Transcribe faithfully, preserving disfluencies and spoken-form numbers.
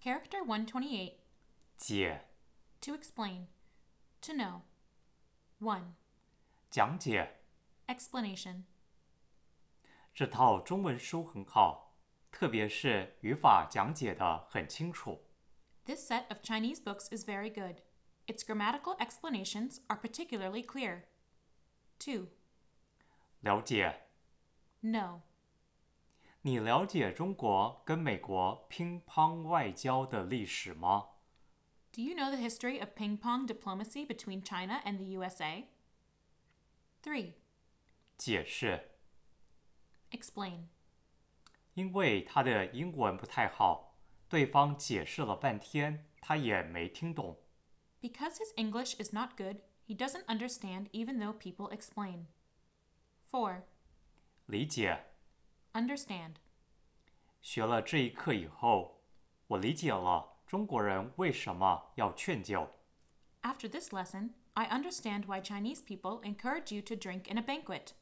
Character one twenty-eight. 解 To explain. To know. one. 讲解 Explanation. 这套中文书很好，特别是语法讲解的很清楚。 This set of Chinese books is very good. Its grammatical explanations are particularly clear. two. 了解 Know. 你了解中国跟美国乒乓外交的历史吗？ Do you know the history of ping pong diplomacy between China and the U S A? three. 解释 Explain. 因为他的英文不太好，对方解释了半天，他也没听懂。 Because his English is not good, he doesn't understand even though people explain. four. 理解 Understand. 学了这一课以后，我理解了中国人为什么要劝酒。 After this lesson, I understand why Chinese people encourage you to drink in a banquet.